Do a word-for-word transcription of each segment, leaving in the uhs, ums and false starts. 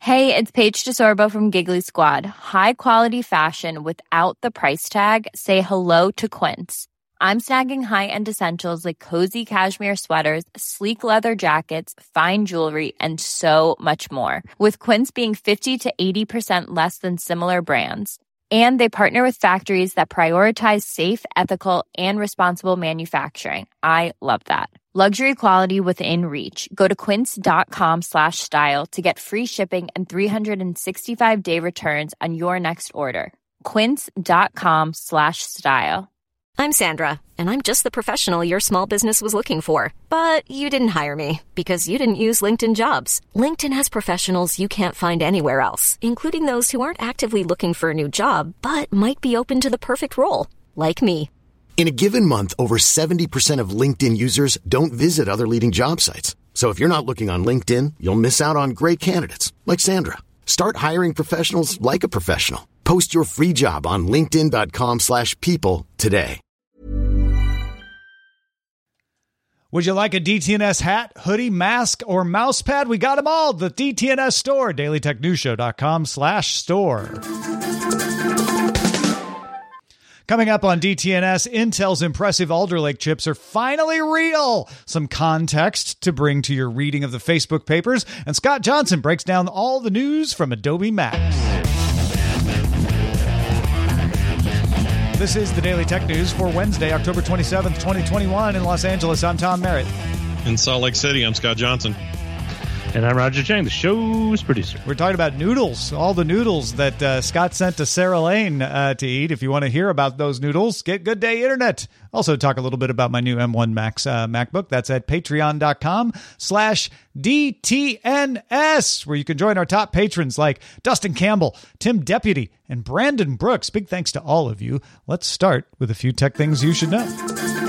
Hey, it's Paige DeSorbo from Giggly Squad. High quality fashion without the price tag. Say hello to Quince. I'm snagging high-end essentials like cozy cashmere sweaters, sleek leather jackets, fine jewelry, and so much more. With Quince being fifty to eighty percent less than similar brands. And they partner with factories that prioritize safe, ethical, and responsible manufacturing. I love that. Luxury quality within reach. Go to quince.com slash style to get free shipping and three sixty-five day returns on your next order. Quince.com slash style. I'm Sandra, and I'm just the professional your small business was looking for. But you didn't hire me because you didn't use LinkedIn Jobs. LinkedIn has professionals you can't find anywhere else, including those who aren't actively looking for a new job, but might be open to the perfect role, like me. In a given month, over seventy percent of LinkedIn users don't visit other leading job sites. So if you're not looking on LinkedIn, you'll miss out on great candidates like Sandra. Start hiring professionals like a professional. Post your free job on linkedin.com slash people today. Would you like a D T N S hat, hoodie, mask, or mouse pad? We got them all. The D T N S store, daily tech news show dot com slash store. Coming up on D T N S, Intel's impressive Alder Lake chips are finally real. Some context to bring to your reading of the Facebook papers. And Scott Johnson breaks down all the news from Adobe Max. This is the Daily Tech News for Wednesday, October twenty-seventh, twenty twenty-one. In Los Angeles, I'm Tom Merritt. In Salt Lake City, I'm Scott Johnson. And I'm Roger Chang, the show's producer. We're talking about noodles, all the noodles that uh, Scott sent to Sarah Lane uh, to eat. If you want to hear about those noodles, get Good Day Internet. Also talk a little bit about my new M one Max uh, MacBook. That's at patreon.com slash DTNS, where you can join our top patrons like Dustin Campbell, Tim Deputy, and Brandon Brooks. Big thanks to all of you. Let's start with a few tech things you should know.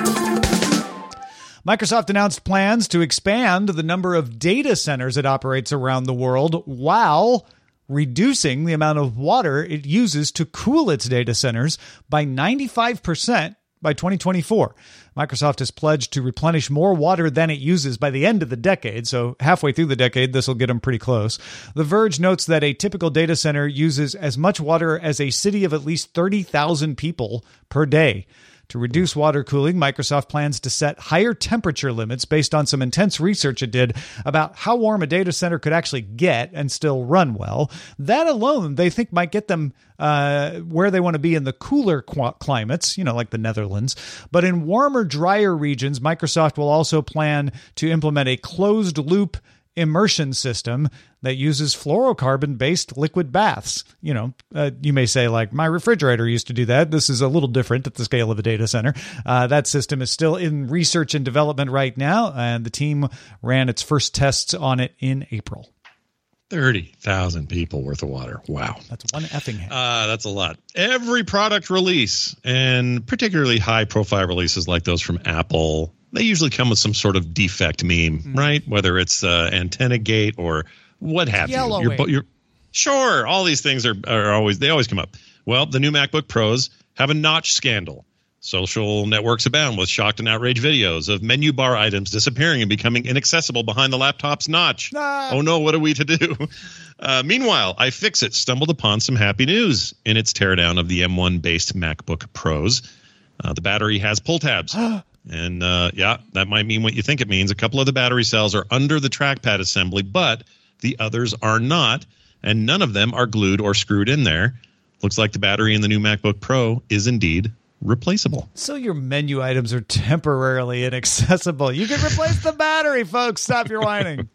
Microsoft announced plans to expand the number of data centers it operates around the world while reducing the amount of water it uses to cool its data centers by ninety-five percent by twenty twenty-four. Microsoft has pledged to replenish more water than it uses by the end of the decade, so halfway through the decade, this will get them pretty close. The Verge notes that a typical data center uses as much water as a city of at least thirty thousand people per day. To reduce water cooling, Microsoft plans to set higher temperature limits based on some intense research it did about how warm a data center could actually get and still run well. That alone, they think, might get them uh, where they want to be in the cooler qu- climates, you know, like the Netherlands. But in warmer, drier regions, Microsoft will also plan to implement a closed-loop immersion system that uses fluorocarbon-based liquid baths. You know, uh, you may say, like, my refrigerator used to do that. This is a little different at the scale of a data center. Uh, that system is still in research and development right now, and the team ran its first tests on it in April. thirty thousand people worth of water. Wow. That's one effing head. Uh, that's a lot. Every product release, and particularly high-profile releases like those from Apple, they usually come with some sort of defect meme, mm. right? Whether it's uh, antenna gate or what have Yellow you. You're, you're, sure, all these things are, are always, they always come up. Well, the new MacBook Pros have a notch scandal. Social networks abound with shocked and outraged videos of menu bar items disappearing and becoming inaccessible behind the laptop's notch. Ah. Oh no, what are we to do? Uh, meanwhile, iFixit stumbled upon some happy news in its teardown of the M one-based MacBook Pros. Uh, the battery has pull tabs. And, uh, yeah, that might mean what you think it means. A couple of the battery cells are under the trackpad assembly, but the others are not, and none of them are glued or screwed in there. Looks like the battery in the new MacBook Pro is indeed replaceable. So your menu items are temporarily inaccessible. You can replace the battery, folks. Stop your whining.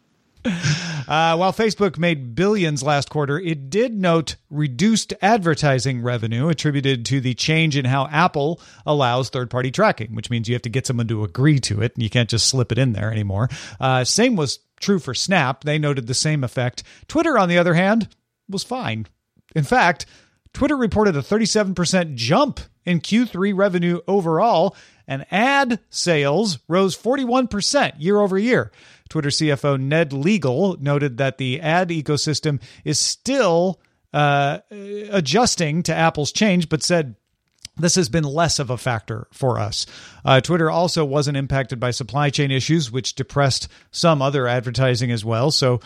Uh, while Facebook made billions last quarter, it did note reduced advertising revenue attributed to the change in how Apple allows third-party tracking, which means you have to get someone to agree to it, and you can't just slip it in there anymore. Uh, same was true for Snap. They noted the same effect. Twitter, on the other hand, was fine. In fact, Twitter reported a thirty-seven percent jump in Q three revenue overall, and ad sales rose forty-one percent year over year. Twitter C F O Ned Legal noted that the ad ecosystem is still uh, adjusting to Apple's change, but said this has been less of a factor for us. Uh, Twitter also wasn't impacted by supply chain issues, which depressed some other advertising as well. So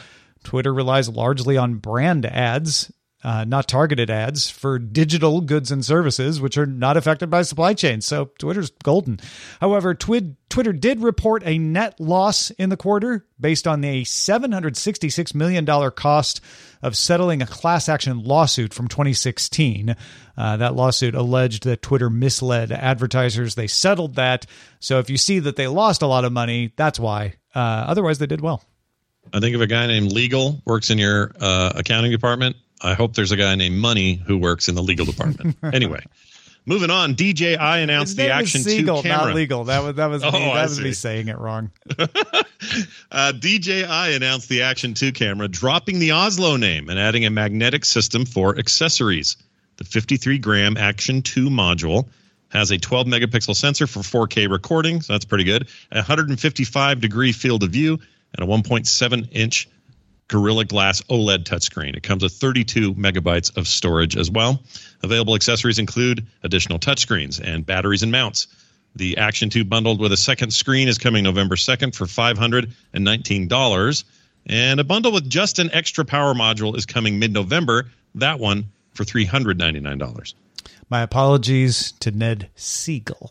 Twitter relies largely on brand ads, uh, not targeted ads, for digital goods and services, which are not affected by supply chains. So Twitter's golden. However, Twid- Twitter did report a net loss in the quarter based on a seven hundred sixty-six million dollars cost of settling a class action lawsuit from twenty sixteen. Uh, that lawsuit alleged that Twitter misled advertisers. They settled that. So if you see that they lost a lot of money, that's why. Uh, otherwise, they did well. I think of a guy named Legal works in your uh, accounting department. I hope there's a guy named Money who works in the legal department. Anyway, moving on. D J I announced the Action Siegel, two camera. Not legal. That was that was oh, me, that I was see. me saying it wrong. uh, D J I announced the Action two camera, dropping the Oslo name and adding a magnetic system for accessories. The fifty-three gram Action two module has a twelve megapixel sensor for four K recording, so that's pretty good. A one hundred fifty-five degree field of view and a one point seven inch Gorilla Glass OLED touchscreen. It comes with thirty-two megabytes of storage as well. Available accessories include additional touchscreens and batteries and mounts. The Action two bundled with a second screen is coming November second for five hundred nineteen dollars. And a bundle with just an extra power module is coming mid-November. That one for three hundred ninety-nine dollars. My apologies to Ned Siegel.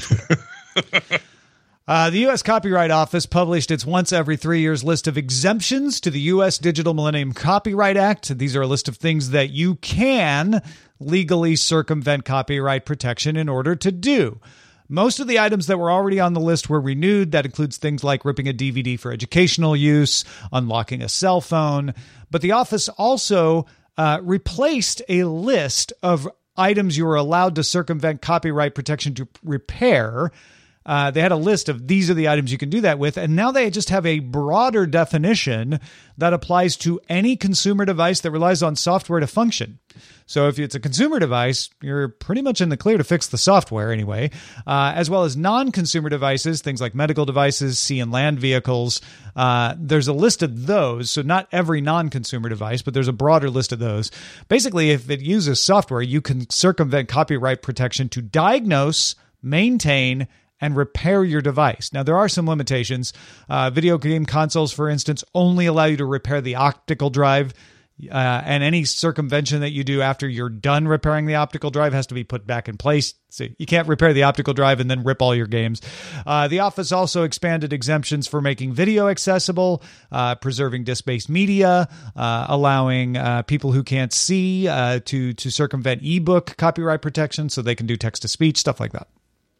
Uh, the U S Copyright Office published its once every three years list of exemptions to the U S Digital Millennium Copyright Act. These are a list of things that you can legally circumvent copyright protection in order to do. Most of the items that were already on the list were renewed. That includes things like ripping a D V D for educational use, unlocking a cell phone. But the office also uh, replaced a list of items you were allowed to circumvent copyright protection to repair. Uh, they had a list of these are the items you can do that with, and now they just have a broader definition that applies to any consumer device that relies on software to function. So if it's a consumer device, you're pretty much in the clear to fix the software anyway, uh, as well as non-consumer devices, things like medical devices, sea and land vehicles. Uh, there's a list of those, so not every non-consumer device, but there's a broader list of those. Basically, if it uses software, you can circumvent copyright protection to diagnose, maintain, and repair your device. Now, there are some limitations. Uh, video game consoles, for instance, only allow you to repair the optical drive, uh, and any circumvention that you do after you're done repairing the optical drive has to be put back in place. So you can't repair the optical drive and then rip all your games. Uh, the office also expanded exemptions for making video accessible, uh, preserving disc-based media, uh, allowing uh, people who can't see uh, to, to circumvent ebook copyright protection so they can do text-to-speech, stuff like that.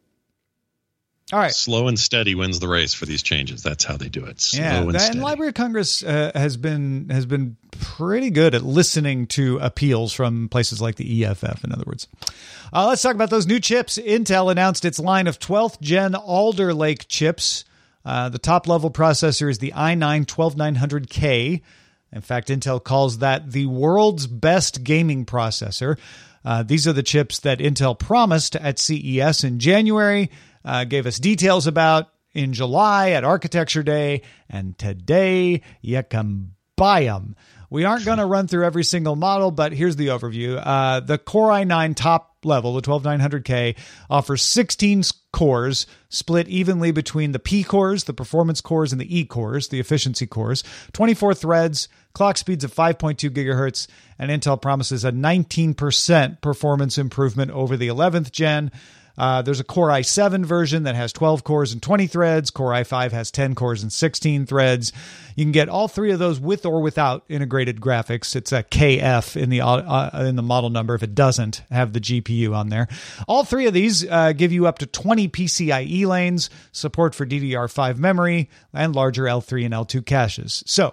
All right. Slow and steady wins the race for these changes. That's how they do it. Slow yeah, and that, steady. And Library of Congress uh, has been has been pretty good at listening to appeals from places like the E F F, in other words. Uh, let's talk about those new chips. Intel announced its line of twelfth gen Alder Lake chips. Uh, the top-level processor is the i nine twelve nine hundred K. In fact, Intel calls that the world's best gaming processor. Uh, these are the chips that Intel promised at C E S in January, uh, gave us details about in July at Architecture Day, and today you can buy them. We aren't going to run through every single model, but here's the overview. Uh, the Core i nine top level, the twelve nine hundred K, offers sixteen cores split evenly between the P cores, the performance cores, and the E cores, the efficiency cores, twenty-four threads, clock speeds of five point two gigahertz, and Intel promises a nineteen percent performance improvement over the eleventh gen. Uh, there's a Core i seven version that has twelve cores and twenty threads. Core i five has ten cores and sixteen threads. You can get all three of those with or without integrated graphics. It's a K F in the uh, in the model number if it doesn't have the G P U on there. All three of these uh, give you up to twenty PCIe lanes, support for D D R five memory, and larger L three and L two caches. So,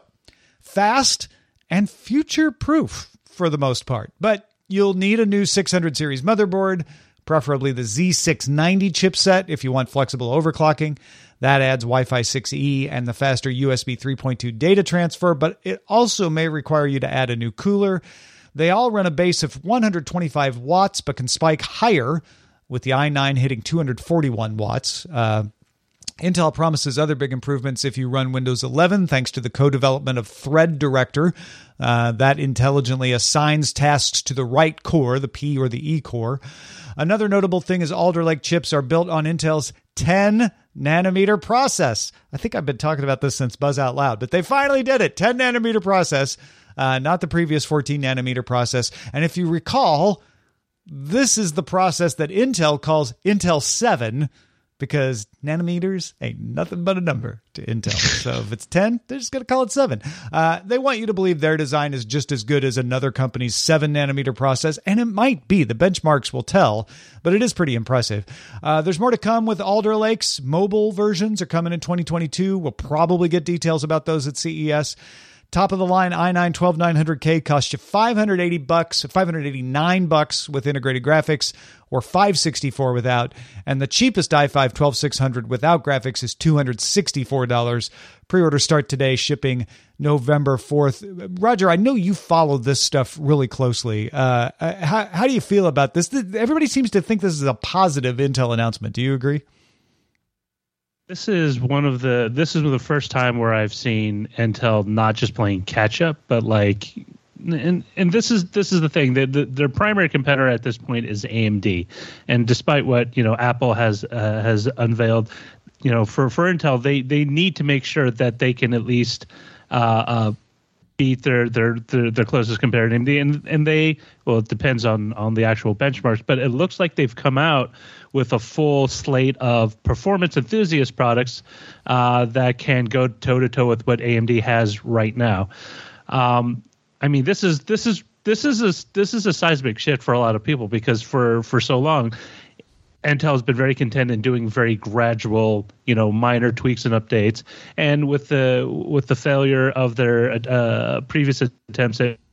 fast and future-proof for the most part. But you'll need a new six hundred series motherboard, preferably the Z six ninety chipset if you want flexible overclocking. That adds Wi-Fi six E and the faster U S B three point two data transfer, but it also may require you to add a new cooler. They all run a base of one hundred twenty-five watts, but can spike higher, with the i nine hitting two hundred forty-one watts. Uh, Intel promises other big improvements if you run Windows eleven, thanks to the co-development of Thread Director. Uh, that intelligently assigns tasks to the right core, the P or the E core. Another notable thing is Alder Lake chips are built on Intel's ten nanometer process. I think I've been talking about this since Buzz Out Loud, but they finally did it. ten nanometer process, uh, not the previous fourteen nanometer process. And if you recall, this is the process that Intel calls Intel seven, because nanometers ain't nothing but a number to Intel. So if it's ten, they're just going to call it seven. Uh, they want you to believe their design is just as good as another company's seven nanometer process, and it might be. The benchmarks will tell, but it is pretty impressive. Uh, there's more to come with Alder Lake's mobile versions are coming in twenty twenty-two. We'll probably get details about those at C E S. Top of the line i nine twelve nine hundred K costs you five hundred eighty bucks, five hundred eighty-nine bucks with integrated graphics, or five sixty-four without. And the cheapest i five twelve six hundred without graphics is two hundred sixty-four dollars. Pre-order start today, shipping November fourth. Roger, I know you follow this stuff really closely. Uh, how, how do you feel about this? Everybody seems to think this is a positive Intel announcement. Do you agree? This is one of the this is the first time where I've seen Intel not just playing catch up, but like, and and this is this is the thing that the, their primary competitor at this point is A M D, and despite what you know Apple has uh, has unveiled, you know for for Intel they they need to make sure that they can at least uh, uh, beat their their their, their closest competitor, A M D, and and they well it depends on on the actual benchmarks, but it looks like they've come out with a full slate of performance enthusiast products uh, that can go toe-to-toe with what A M D has right now. Um, I mean, this is this is this is a this is a seismic shift for a lot of people, because for for so long, Intel has been very content in doing very gradual, you know, minor tweaks and updates. And with the with the failure of their uh, previous attempts at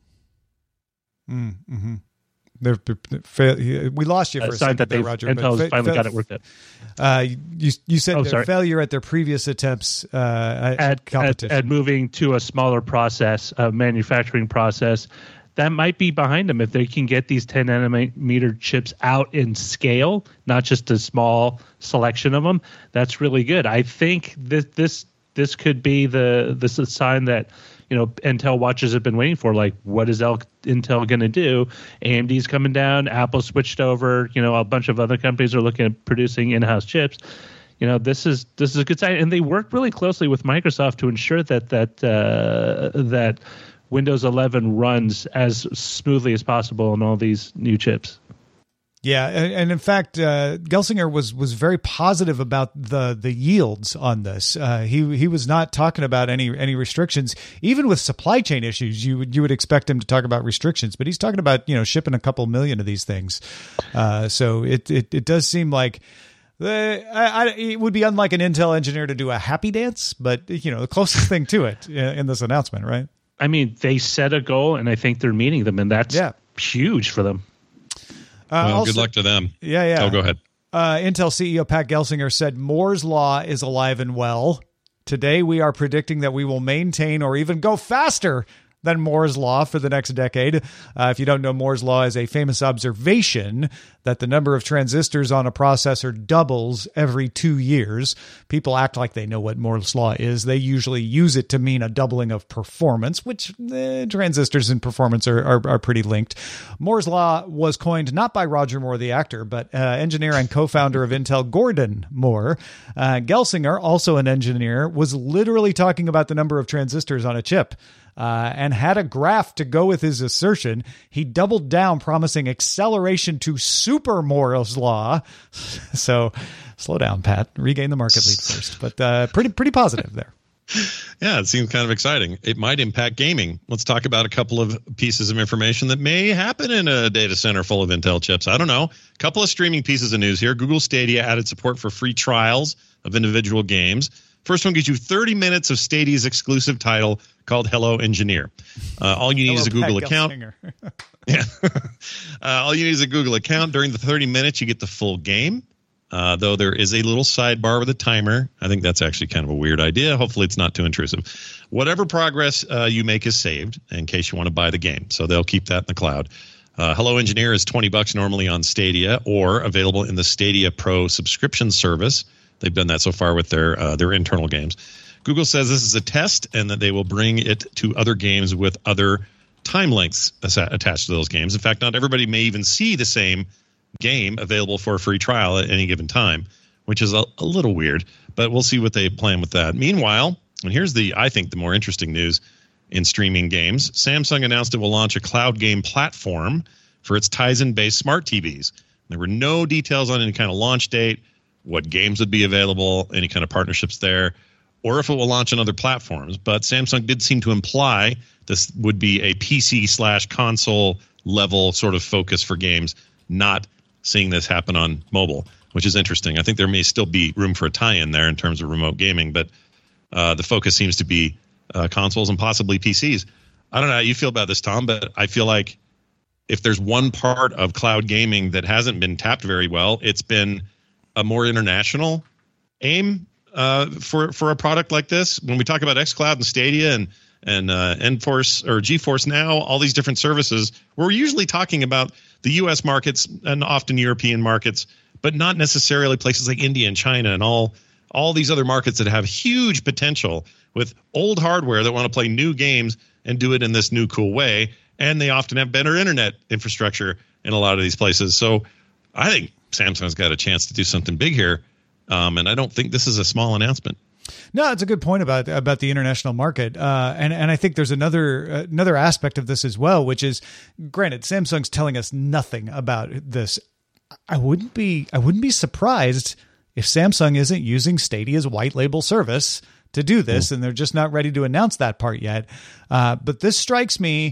mm-hmm. They're, they're, we lost you for a, a second that there, Roger. Intel's fa- finally fa- got it worked out. Uh, you you said oh, their sorry. failure at their previous attempts uh, at, at competition. At, at moving to a smaller process, a manufacturing process, that might be behind them if they can get these ten nanometer chips out in scale, not just a small selection of them. That's really good. I think this this this could be the this is a sign that, you know, Intel watchers have been waiting for. Like, what is El- Intel going to do? A M D's coming down. Apple switched over. You know, a bunch of other companies are looking at producing in-house chips. You know, this is this is a good sign, and they worked really closely with Microsoft to ensure that that uh, that Windows eleven runs as smoothly as possible on all these new chips. Yeah, and, and in fact, uh, Gelsinger was was very positive about the the yields on this. Uh, he he was not talking about any any restrictions, even with supply chain issues. You would you would expect him to talk about restrictions, but he's talking about, you know, shipping a couple million of these things. Uh, so it, it it does seem like the I, I, it would be unlike an Intel engineer to do a happy dance, but you know, the closest thing to it in this announcement, right? I mean, they set a goal, and I think they're meeting them, and that's yeah. huge for them. Uh, well, also, good luck to them. Yeah, yeah. Oh, go ahead. Uh, Intel C E O Pat Gelsinger said Moore's Law is alive and well. Today, we are predicting that we will maintain or even go faster than Moore's Law for the next decade. Uh, if you don't know, Moore's Law is a famous observation that the number of transistors on a processor doubles every two years. People act like they know what Moore's Law is. They usually use it to mean a doubling of performance, which eh, transistors and performance are, are, are pretty linked. Moore's Law was coined not by Roger Moore, the actor, but uh, engineer and co-founder of Intel, Gordon Moore. Uh, Gelsinger, also an engineer, was literally talking about the number of transistors on a chip. Uh, and had a graph to go with his assertion. He doubled down, promising acceleration to super Moore's Law. So slow down, Pat. Regain the market lead first. But uh, pretty pretty positive there. Yeah, it seems kind of exciting. It might impact gaming. Let's talk about a couple of pieces of information that may happen in a data center full of Intel chips. I don't know. A couple of streaming pieces of news here. Google Stadia added support for free trials of individual games. First one gives you thirty minutes of Stadia's exclusive title called Hello Engineer. Uh, all you need Hello, is a Google Pat account. yeah. uh, all you need is a Google account. During the thirty minutes, you get the full game. Uh, though there is a little sidebar with a timer. I think that's actually kind of a weird idea. Hopefully it's not too intrusive. Whatever progress uh, you make is saved in case you want to buy the game. So they'll keep that in the cloud. Uh, Hello Engineer is twenty bucks normally on Stadia, or available in the Stadia Pro subscription service. They've done that so far with their uh, their internal games. Google says this is a test and that they will bring it to other games with other time lengths attached to those games. In fact, not everybody may even see the same game available for a free trial at any given time. which is a, a little weird, but we'll see what they plan with that. Meanwhile, and here's the, I think, the more interesting news in streaming games. Samsung announced it will launch a cloud game platform for its Tizen-based smart T Vs. There were no details on any kind of launch date, what games would be available, any kind of partnerships there, or if it will launch on other platforms. But Samsung did seem to imply this would be a P C slash console level sort of focus for games, not seeing this happen on mobile, which is interesting. I think there may still be room for a tie-in there in terms of remote gaming, but uh, the focus seems to be uh, consoles and possibly P Cs. I don't know how you feel about this, Tom, but I feel like if there's one part of cloud gaming that hasn't been tapped very well, it's been a more international aim uh, for for a product like this. When we talk about xCloud and Stadia and and uh, Enforce or GeForce Now, all these different services, we're usually talking about the U S markets and often European markets, but not necessarily places like India and China and all all these other markets that have huge potential with old hardware that want to play new games and do it in this new cool way. And they often have better internet infrastructure in a lot of these places. So I think Samsung's got a chance to do something big here. Um, and I don't think this is a small announcement. No, it's a good point about about the international market, uh, and and I think there's another uh, another aspect of this as well, which is, granted, Samsung's telling us nothing about this. I wouldn't be I wouldn't be surprised if Samsung isn't using Stadia's white label service to do this, mm. and they're just not ready to announce that part yet. Uh, but this strikes me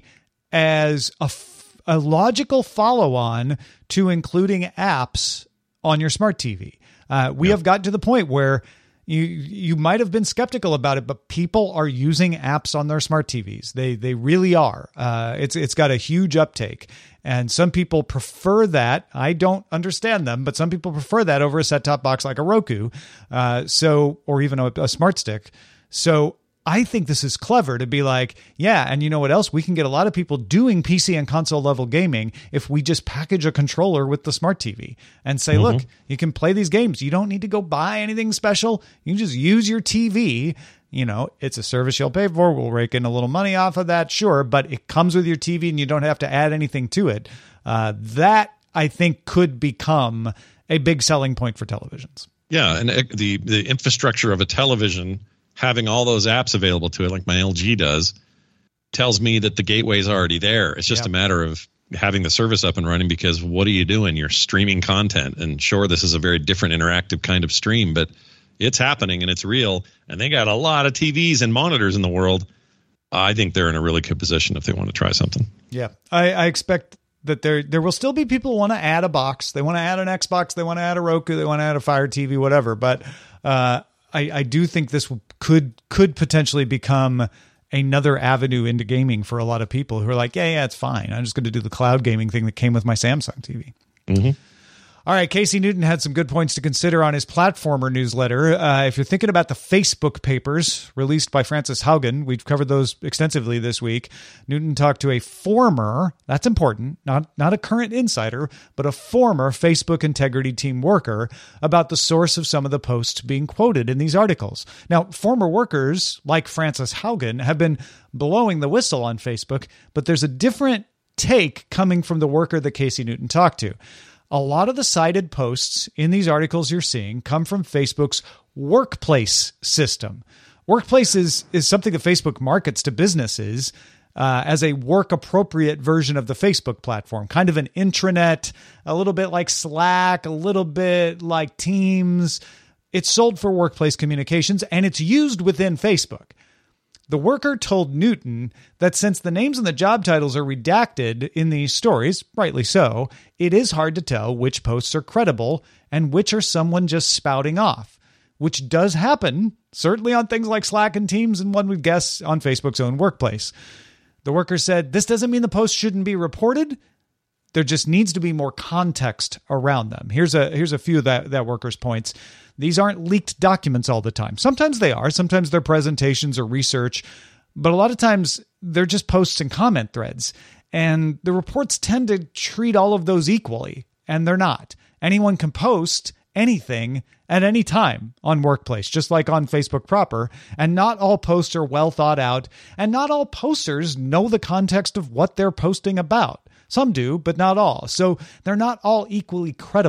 as a, f- a logical follow-on to including apps on your smart T V. Uh, we yep. have gotten to the point where you you might have been skeptical about it, but people are using apps on their smart T Vs. They they really are. Uh, it's it's got a huge uptake, and some people prefer that. I don't understand them, but some people prefer that over a set-top box like a Roku, uh, so or even a, a smart stick. So I think this is clever to be like, yeah, and you know what else? We can get a lot of people doing P C and console level gaming if we just package a controller with the smart T V and say, mm-hmm. look, you can play these games. You don't need to go buy anything special. You can just use your T V. You know, it's a service you'll pay for. We'll rake in a little money off of that, sure, but it comes with your T V and you don't have to add anything to it. Uh, that, I think, could become a big selling point for televisions. Yeah, and the the infrastructure of a television, having all those apps available to it, like my L G does, tells me that the gateway is already there. It's just yep. a matter of having the service up and running, because what are you doing? You're streaming content. And sure, this is a very different interactive kind of stream, but it's happening and it's real. And they got a lot of T Vs and monitors in the world. I think they're in a really good position if they want to try something. Yeah, I, I expect that there there will still be people who want to add a box. They want to add an Xbox. They want to add a Roku. They want to add a Fire T V, whatever. But uh, I, I do think this could could potentially become another avenue into gaming for a lot of people who are like, yeah, yeah, it's fine. I'm just going to do the cloud gaming thing that came with my Samsung T V. Mm-hmm. All right, Casey Newton had some good points to consider on his Platformer newsletter. Uh, if you're thinking about the Facebook papers released by Frances Haugen, we've covered those extensively this week. Newton talked to a former, that's important, not, not a current insider, but a former Facebook Integrity Team worker about the source of some of the posts being quoted in these articles. Now, former workers like Frances Haugen have been blowing the whistle on Facebook, but there's a different take coming from the worker that Casey Newton talked to. A lot of the cited posts in these articles you're seeing come from Facebook's workplace system. Workplace is, is something that Facebook markets to businesses uh, as a work-appropriate version of the Facebook platform, kind of an intranet, a little bit like Slack, a little bit like Teams. It's sold for workplace communications, and it's used within Facebook. The worker told Newton that since the names and the job titles are redacted in these stories, rightly so, it is hard to tell which posts are credible and which are someone just spouting off, which does happen, certainly on things like Slack and Teams, and one would guess on Facebook's own workplace. The worker said, this doesn't mean the post shouldn't be reported. There just needs to be more context around them. Here's a here's a few of that, that worker's points. These aren't leaked documents all the time. Sometimes they are. Sometimes they're presentations or research. But a lot of times they're just posts and comment threads. And the reports tend to treat all of those equally. And they're not. Anyone can post anything at any time on Workplace, just like on Facebook proper. And not all posts are well thought out. And not all posters know the context of what they're posting about. Some do, but not all. So they're not all equally credible.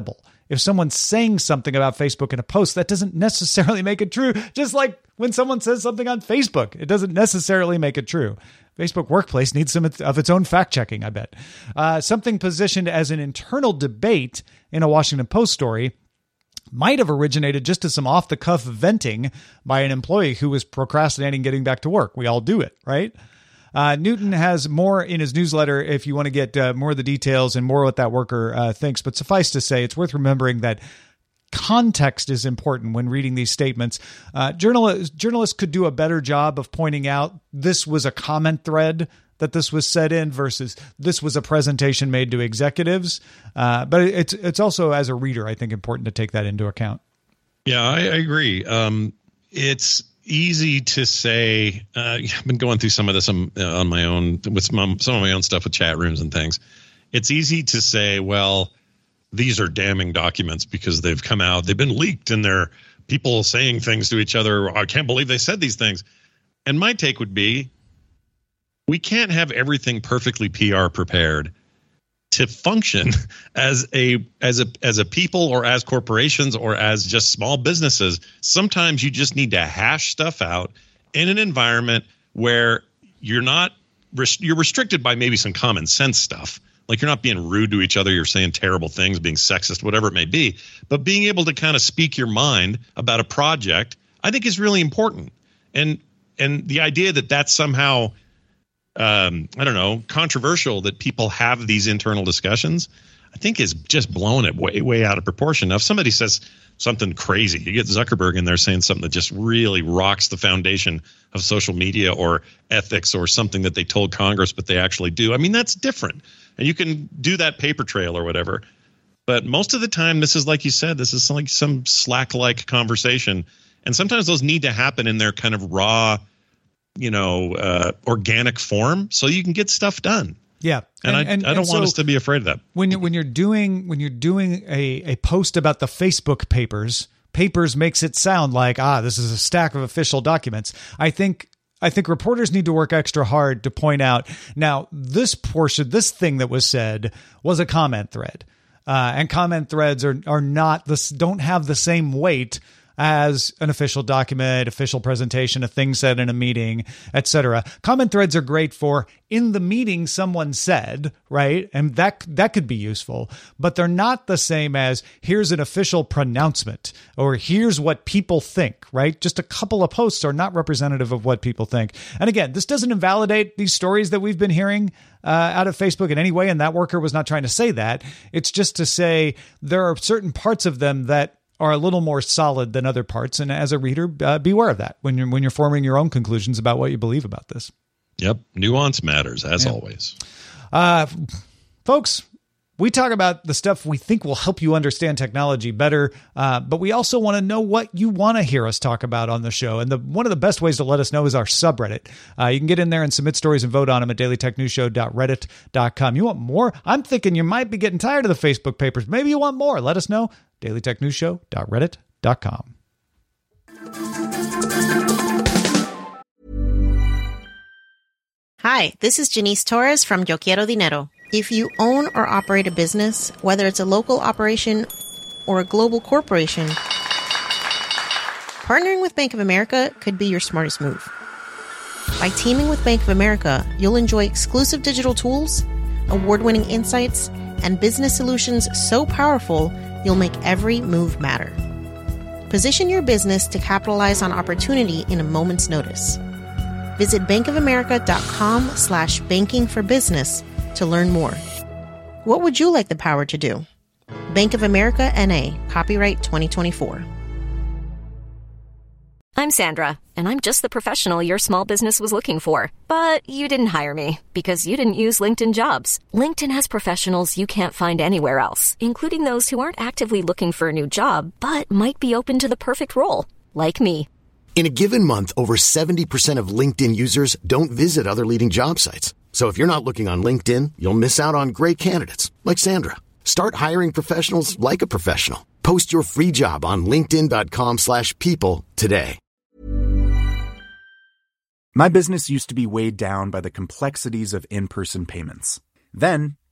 if someone's saying something about Facebook in a post, that doesn't necessarily make it true. Just like when someone says something on Facebook, it doesn't necessarily make it true. Facebook Workplace needs some of its own fact-checking, I bet. Uh, something positioned as an internal debate in a Washington Post story might have originated just as some off-the-cuff venting by an employee who was procrastinating getting back to work. We all do it, right? Uh, Newton has more in his newsletter if you want to get uh, more of the details and more what that worker uh, thinks. But suffice to say, it's worth remembering that context is important when reading these statements. Uh, journalists, journalists could do a better job of pointing out this was a comment thread that this was set in versus this was a presentation made to executives. Uh, but it's it's also, as a reader, I think, important to take that into account. Yeah, I, I agree. Um, it's easy to say, uh, I've been going through some of this on, uh, on my own with some, some of my own stuff with chat rooms and things. It's easy to say, well, these are damning documents because they've come out, they've been leaked, and they're people saying things to each other. I can't believe they said these things. And my take would be, we can't have everything perfectly P R prepared to function as a as a as a people or as corporations or as just small businesses. Sometimes you just need to hash stuff out in an environment where you're not you're restricted by maybe some common sense stuff. Like you're not being rude to each other, you're saying terrible things, being sexist, whatever it may be. But being able to kind of speak your mind about a project, I think is really important. And and the idea that that's somehow Um, I don't know, controversial that people have these internal discussions, I think is just blowing it way, way out of proportion. Now, if somebody says something crazy, you get Zuckerberg in there saying something that just really rocks the foundation of social media or ethics or something that they told Congress, but they actually do. I mean, that's different. And you can do that paper trail or whatever. But most of the time, this is like you said, this is like some Slack-like conversation. And sometimes those need to happen in their kind of raw, you know, uh, organic form, so you can get stuff done. Yeah, and, and I, and, I don't and want so us to be afraid of that. When you when you're doing when you're doing a a post about the Facebook papers, papers makes it sound like ah, this is a stack of official documents. I think I think reporters need to work extra hard to point out now this portion, this thing that was said was a comment thread, uh, and comment threads are are not this don't have the same weight as an official document, official presentation, a thing said in a meeting, et cetera. Comment threads are great for in the meeting someone said, right? And that that could be useful, but they're not the same as here's an official pronouncement or here's what people think, right? Just a couple of posts are not representative of what people think. And again, this doesn't invalidate these stories that we've been hearing uh, out of Facebook in any way, and that worker was not trying to say that. It's just to say there are certain parts of them that are a little more solid than other parts. And as a reader, uh, beware of that when you're when you're forming your own conclusions about what you believe about this. Yep. Nuance matters, as yeah. always. Uh, folks, we talk about the stuff we think will help you understand technology better, uh, but we also want to know what you want to hear us talk about on the show. And the one of the best ways to let us know is our subreddit. Uh, you can get in there and submit stories and vote on them at daily tech news show dot reddit dot com. You want more? I'm thinking you might be getting tired of the Facebook papers. Maybe you want more. Let us know. daily tech news show dot reddit dot com. Hi, this is Janice Torres from Yo Quiero Dinero. If you own or operate a business, whether it's a local operation or a global corporation, partnering with Bank of America could be your smartest move. By teaming with Bank of America, you'll enjoy exclusive digital tools, award-winning insights, and business solutions so powerful you'll make every move matter. Position your business to capitalize on opportunity in a moment's notice. Visit bankofamerica.com slash banking for business to learn more. What would you like the power to do? Bank of America N A, copyright twenty twenty-four. I'm Sandra, and I'm just the professional your small business was looking for. But you didn't hire me because you didn't use LinkedIn Jobs. LinkedIn has professionals you can't find anywhere else, including those who aren't actively looking for a new job, but might be open to the perfect role, like me. In a given month, over seventy percent of LinkedIn users don't visit other leading job sites. So if you're not looking on LinkedIn, you'll miss out on great candidates like Sandra. Start hiring professionals like a professional. Post your free job on linkedin dot com slash people today. My business used to be weighed down by the complexities of in-person payments. Then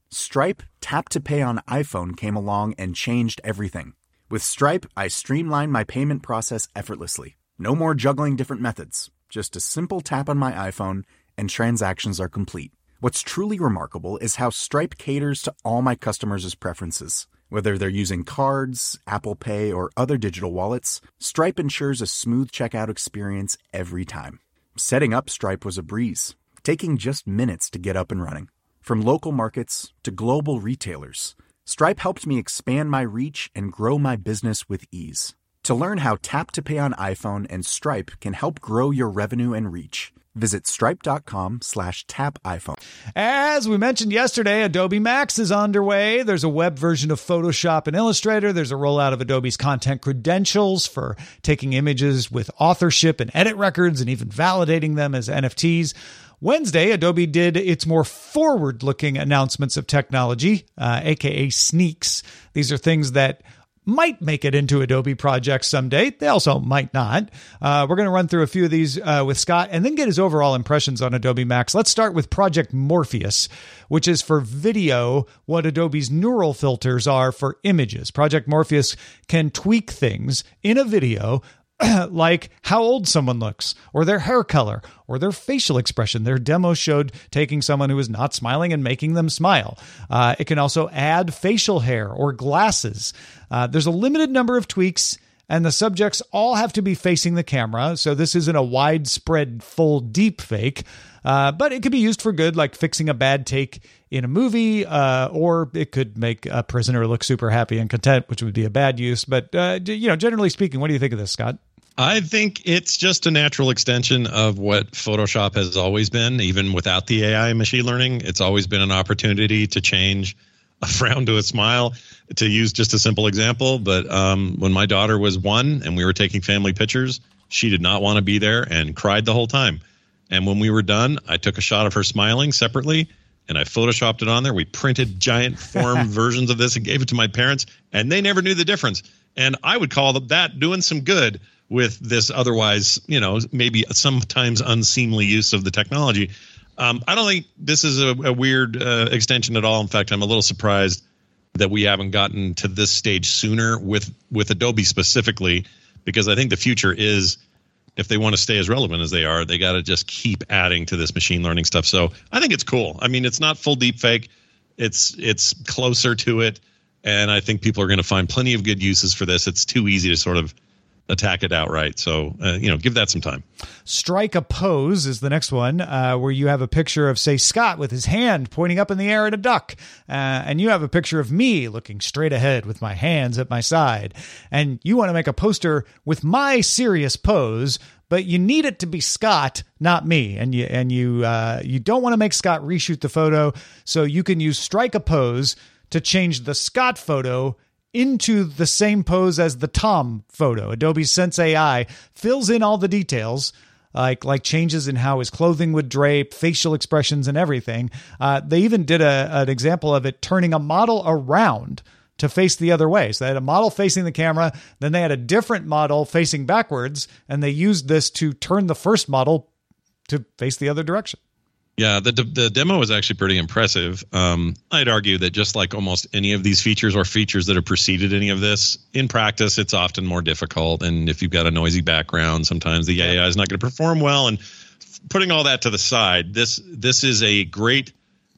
Stripe Tap to Pay on iPhone came along and changed everything. With Stripe, I streamlined my payment process effortlessly. No more juggling different methods. Just a simple tap on my iPhone and transactions are complete. What's truly remarkable is how Stripe caters to all my customers' preferences. Whether they're using cards, Apple Pay, or other digital wallets, Stripe ensures a smooth checkout experience every time. Setting up Stripe was a breeze, taking just minutes to get up and running. From local markets to global retailers, Stripe helped me expand my reach and grow my business with ease. To learn how Tap to Pay on iPhone and Stripe can help grow your revenue and reach, visit stripe.com slash tap iPhone. As we mentioned yesterday, Adobe Max is underway. There's a web version of Photoshop and Illustrator. There's a rollout of Adobe's content credentials for taking images with authorship and edit records and even validating them as N F Ts. Wednesday, Adobe did its more forward-looking announcemements of technology, uh, aka sneaks. These are things that might make it into Adobe projects someday. They also might not. Uh, we're going to run through a few of these uh, with Scott and then get his overall impressions on Adobe Max. Let's start with Project Morpheus, which is for video what Adobe's neural filters are for images. Project Morpheus can tweak things in a video like how old someone looks, or their hair color, or their facial expression. Their demo showed taking someone who is not smiling and making them smile. Uh, it can also add facial hair or glasses. Uh, there's a limited number of tweaks, and the subjects all have to be facing the camera, so this isn't a widespread full deep fake. Uh, but it could be used for good, like fixing a bad take in a movie, uh, or it could make a prisoner look super happy and content, which would be a bad use. But, uh, you know, generally speaking, what do you think of this, Scott? I think it's just a natural extension of what Photoshop has always been, even without the A I and machine learning. It's always been an opportunity to change a frown to a smile, to use just a simple example. But um, when my daughter was one and we were taking family pictures, she did not want to be there and cried the whole time. And when we were done, I took a shot of her smiling separately, and I Photoshopped it on there. We printed giant form versions of this and gave it to my parents, and they never knew the difference. And I would call that doing some good with this otherwise, you know, maybe sometimes unseemly use of the technology. Um, I don't think this is a, a weird uh, extension at all. In fact, I'm a little surprised that we haven't gotten to this stage sooner with, with Adobe specifically, because I think the future is, if they want to stay as relevant as they are, they got to just keep adding to this machine learning stuff. So I think it's cool. I mean, it's not full deep fake. It's it's closer to it. And I think people are going to find plenty of good uses for this. It's too easy to sort of attack it outright. So, uh, you know, give that some time. Strike a pose is the next one, uh, where you have a picture of, say, Scott with his hand pointing up in the air at a duck. Uh, and you have a picture of me looking straight ahead with my hands at my side. And you want to make a poster with my serious pose, but you need it to be Scott, not me. And you and you uh, you don't want to make Scott reshoot the photo. So you can use Strike a Pose to change the Scott photo into the same pose as the Tom photo. Adobe's Sense A I fills in all the details, like like changes in how his clothing would drape, facial expressions, and everything. Uh, they even did a, an example of it turning a model around to face the other way. So they had a model facing the camera, then they had a different model facing backwards, and they used this to turn the first model to face the other direction. Yeah, the the demo was actually pretty impressive. Um, I'd argue that just like almost any of these features or features that have preceded any of this, in practice, it's often more difficult. And if you've got a noisy background, sometimes the A I is not going to perform well. And putting all that to the side, this this is a great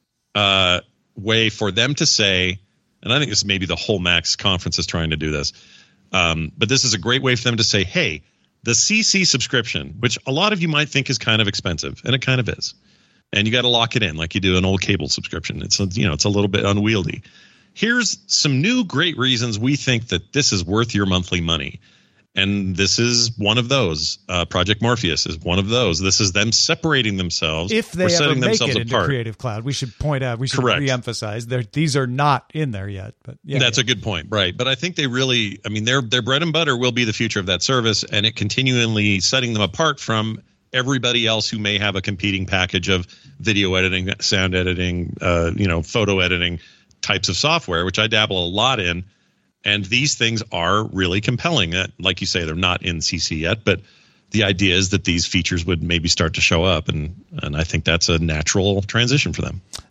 uh, way for them to say, and I think this maybe the whole Max conference is trying to do this, um, but this is a great way for them to say, hey, the C C subscription, which a lot of you might think is kind of expensive, and it kind of is. And you got to lock it in like you do an old cable subscription. It's a, you know, it's a little bit unwieldy. Here's some new great reasons we think that this is worth your monthly money. And this is one of those. Uh, Project Morpheus is one of those. This is them separating themselves. If they or ever setting make themselves it into apart. Creative Cloud, we should point out, we should Correct. reemphasize, these are not in there yet. But yeah, That's yeah. a good point, right? But I think they really, I mean, their their bread and butter will be the future of that service, and it continually setting them apart from everybody else who may have a competing package of video editing, sound editing, uh, you know, photo editing types of software, which I dabble a lot in. And these things are really compelling. Uh, like you say, they're not in C C yet, but the idea is that these features would maybe start to show up, and and I think that's a natural transition for them.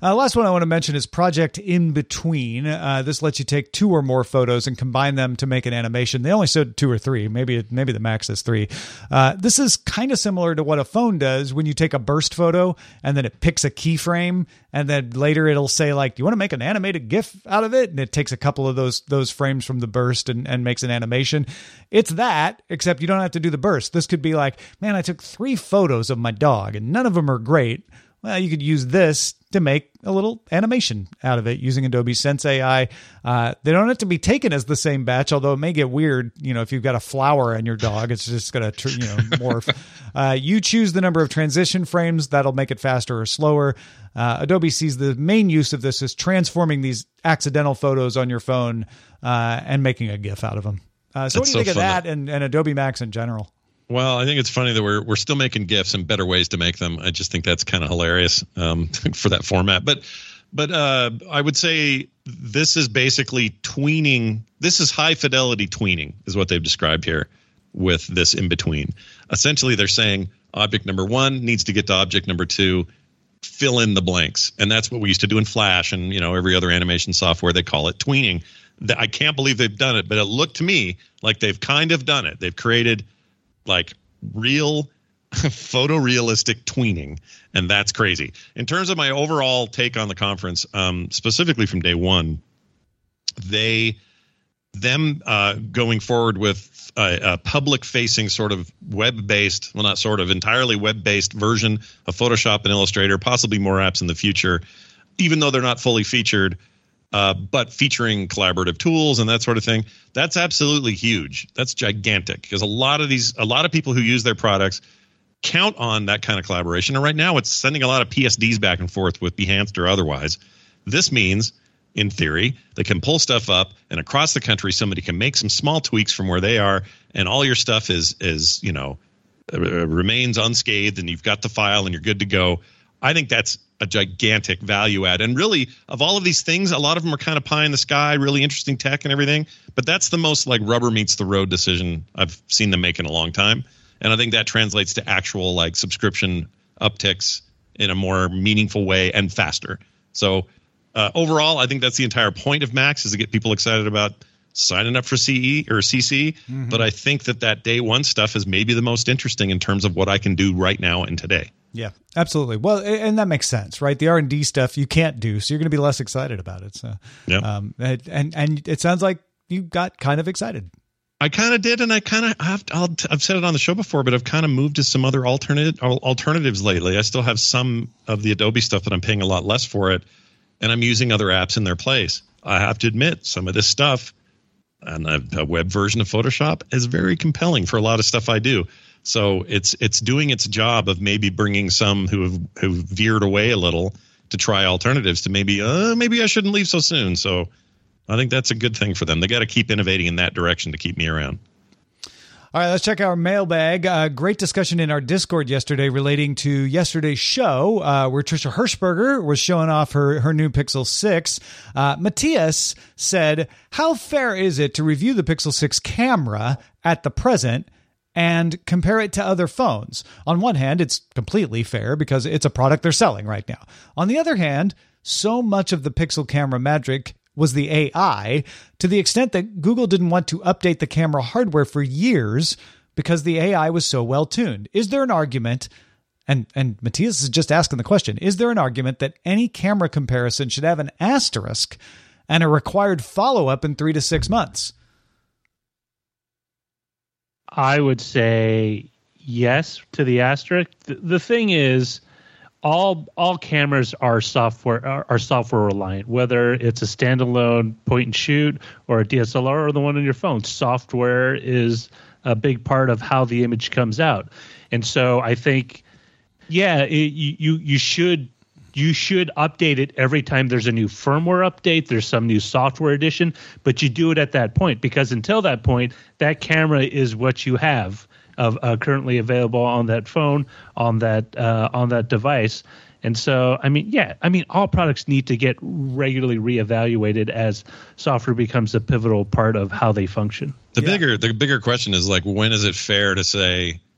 Uh, last one I want to mention is Project In Between. Uh, this lets you take two or more photos and combine them to make an animation. They only said two or three. Maybe maybe the max is three. Uh, this is kind of similar to what a phone does when you take a burst photo and then it picks a keyframe, and then later it'll say, like, do you want to make an animated GIF out of it? And it takes a couple of those those frames from the burst and, and makes an animation. It's that, except you don't have to do the burst. This could be like, man, I took three photos of my dog and none of them are great. Well, you could use this to make a little animation out of it using Adobe Sense A I. Uh, they don't have to be taken as the same batch, although it may get weird. You know, if you've got a flower in your dog, it's just going to, you know, morph. Uh, you choose the number of transition frames. That'll make it faster or slower. Uh, Adobe sees the main use of this as transforming these accidental photos on your phone uh, and making a GIF out of them. Uh, so That's what do you so think of that though. and, and Adobe Max in general? Well, I think it's funny that we're we're still making GIFs and better ways to make them. I just think that's kind of hilarious um, for that format. But but uh, I would say this is basically tweening. This is high fidelity tweening is what they've described here with this in between. Essentially, they're saying object number one needs to get to object number two, fill in the blanks, and that's what we used to do in Flash and you know every other animation software. They call it tweening. I can't believe they've done it, but it looked to me like they've kind of done it. They've created like real photorealistic tweening, and that's crazy. In terms of my overall take on the conference, um, specifically from day one, they them uh, going forward with a, a public-facing sort of web-based, well, not sort of, entirely web-based version of Photoshop and Illustrator, possibly more apps in the future, even though they're not fully featured. Uh, but featuring collaborative tools and that sort of thing, that's absolutely huge. That's gigantic because a lot of these, a lot of people who use their products count on that kind of collaboration. And right now, it's sending a lot of P S Ds back and forth with Behance or otherwise. This means, in theory, they can pull stuff up, and across the country, somebody can make some small tweaks from where they are, and all your stuff is is you know uh, remains unscathed, and you've got the file, and you're good to go. I think that's a gigantic value add. And really, of all of these things, a lot of them are kind of pie in the sky, really interesting tech and everything. But that's the most like rubber meets the road decision I've seen them make in a long time. And I think that translates to actual like subscription upticks in a more meaningful way and faster. So uh, overall, I think that's the entire point of Max is to get people excited about signing up for C E or C C. Mm-hmm. But I think that that day one stuff is maybe the most interesting in terms of what I can do right now and today. Yeah, absolutely. Well, and that makes sense, right? The R and D stuff you can't do, so you're going to be less excited about it. So, yeah. Um, and and it sounds like you got kind of excited. I kind of did, and I kind of have. I'll, I've said it on the show before, but I've kind of moved to some other alternate alternatives lately. I still have some of the Adobe stuff that I'm paying a lot less for it, and I'm using other apps in their place. I have to admit, some of this stuff, and a, a web version of Photoshop is very compelling for a lot of stuff I do. So it's it's doing its job of maybe bringing some who have who veered away a little to try alternatives to maybe uh maybe I shouldn't leave so soon. So I think that's a good thing for them. They got to keep innovating in that direction to keep me around. All right, let's check our mailbag. Uh, great discussion in our Discord yesterday relating to yesterday's show uh, where Trisha Hirschberger was showing off her, her new Pixel six. Uh, Matthias said, how fair is it to review the Pixel six camera at the present and compare it to other phones? On one hand, it's completely fair because it's a product they're selling right now. On the other hand, so much of the Pixel camera magic was the A I to the extent that Google didn't want to update the camera hardware for years because the A I was so well tuned. Is there an argument, and, and Matthias is just asking the question, is there an argument that any camera comparison should have an asterisk and a required follow-up in three to six months? I would say yes to the asterisk. The, the thing is, all all cameras are software are, are software reliant. Whether it's a standalone point and shoot or a D S L R or the one on your phone, software is a big part of how the image comes out. And so I think, yeah, it, you you should. You should update it every time there's a new firmware update, there's some new software addition, but you do it at that point because until that point, that camera is what you have of uh, currently available on that phone, on that uh, on that device. And so, I mean, yeah, I mean, all products need to get regularly reevaluated as software becomes a pivotal part of how they function. The yeah. bigger the bigger question is like, when is it fair to say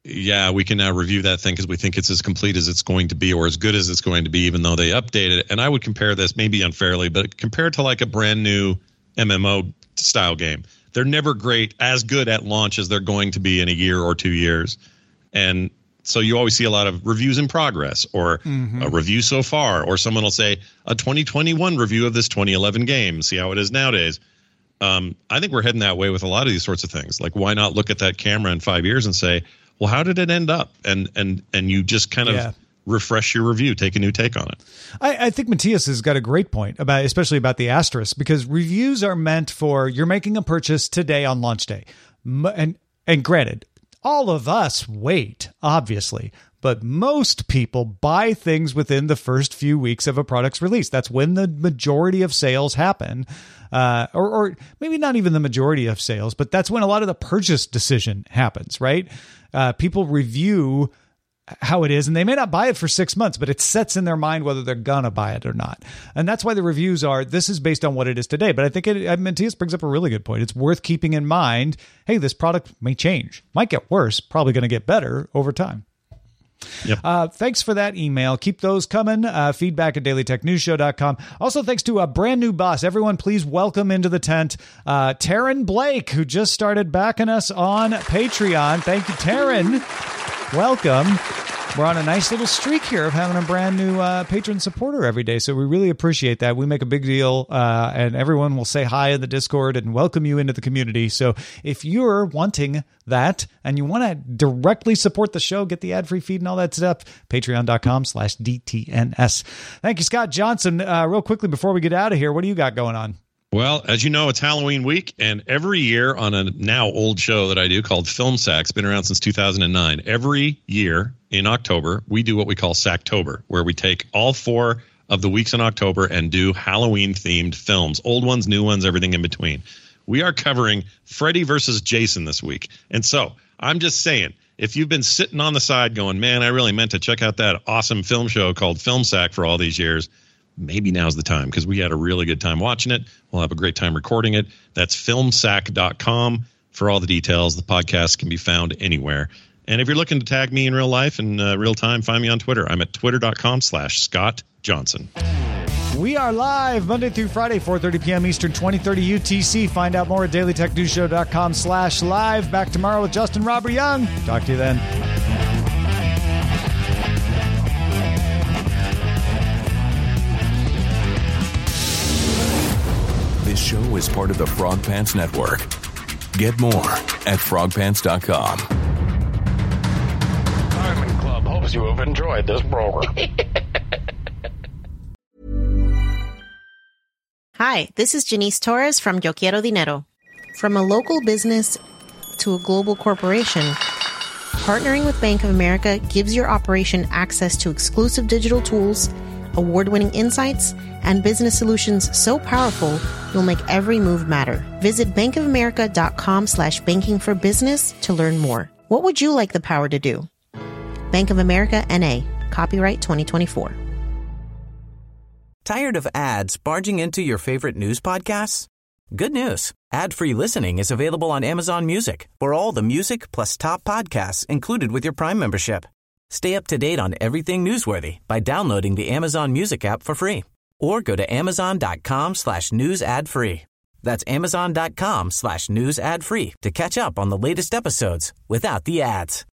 yeah, we can now review that thing because we think it's as complete as it's going to be or as good as it's going to be, even though they updated it. And I would compare this, maybe unfairly, but compared to like a brand new M M O style game. They're never great, as good at launch as they're going to be in a year or two years. And so you always see a lot of reviews in progress or mm-hmm. a review so far, or someone will say a twenty twenty-one review of this twenty eleven game, see how it is nowadays. Um, I think we're heading that way with a lot of these sorts of things. Like, why not look at that camera in five years and say, well, how did it end up? And and and you just kind of yeah. refresh your review, take a new take on it. I, I think Matthias has got a great point about, especially about the asterisk, because reviews are meant for you're making a purchase today on launch day. And and granted, all of us wait, obviously, but most people buy things within the first few weeks of a product's release. That's when the majority of sales happen. Uh, or, or maybe not even the majority of sales, but that's when a lot of the purchase decision happens, right? Uh, people review how it is, and they may not buy it for six months, but it sets in their mind whether they're gonna buy it or not. And that's why the reviews are, this is based on what it is today. But I think it, Matthias brings up a really good point. It's worth keeping in mind, hey, this product may change, might get worse, probably going to get better over time. Yep. Uh, thanks for that email. Keep those coming. Uh, feedback at daily tech news show dot com. Also, thanks to a brand new boss. Everyone, please welcome into the tent, uh, Taryn Blake, who just started backing us on Patreon. Thank you, Taryn. Welcome. We're on a nice little streak here of having a brand new uh, patron supporter every day, so we really appreciate that. We make a big deal, uh, and everyone will say hi in the Discord and welcome you into the community. So if you're wanting that and you want to directly support the show, get the ad-free feed and all that stuff, patreon.com slash DTNS. Thank you, Scott Johnson. Uh, real quickly before we get out of here, what do you got going on? Well, as you know, it's Halloween week, and every year on a now old show that I do called Film Sack, it's been around since two thousand nine, every year in October, we do what we call Sacktober, where we take all four of the weeks in October and do Halloween-themed films, old ones, new ones, everything in between. We are covering Freddy versus Jason this week, and so I'm just saying, if you've been sitting on the side going, man, I really meant to check out that awesome film show called Film Sack for all these years, maybe now's the time, because we had a really good time watching it. We'll have a great time recording it. That's film sack dot com for all the details. The podcast can be found anywhere. And if you're looking to tag me in real life and uh, real time, find me on Twitter. I'm at twitter.com slash Scott Johnson. We are live Monday through Friday, four thirty p.m. Eastern, twenty thirty U T C. Find out more at daily tech news show dot com slash live. Back tomorrow with Justin Robert Young. Talk to you then. This show is part of the Frog Pants Network. Get more at frog pants dot com. Diamond Club hopes you have enjoyed this program. Hi, this is Janice Torres from Yo Quiero Dinero. From a local business to a global corporation, partnering with Bank of America gives your operation access to exclusive digital tools, award-winning insights, and business solutions so powerful, you'll make every move matter. Visit bankofamerica.com slash banking for business to learn more. What would you like the power to do? Bank of America, N A. Copyright twenty twenty-four. Tired of ads barging into your favorite news podcasts? Good news. Ad-free listening is available on Amazon Music for all the music plus top podcasts included with your Prime membership. Stay up to date on everything newsworthy by downloading the Amazon Music app for free or go to amazon.com slash news ad free. That's amazon.com slash news ad free to catch up on the latest episodes without the ads.